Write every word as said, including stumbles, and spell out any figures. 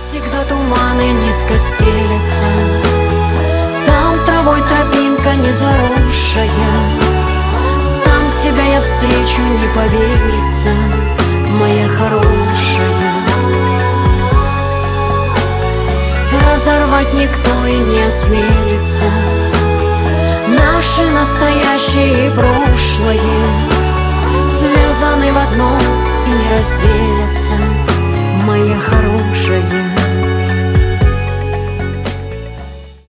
Всегда туманы низко стелятся, там травой тропинка не заросшая, там тебя я встречу, не поверится, моя хорошая. Разорвать никто и не осмелится наши настоящее и прошлое, связаны в одно и не разделятся, моя хорошая.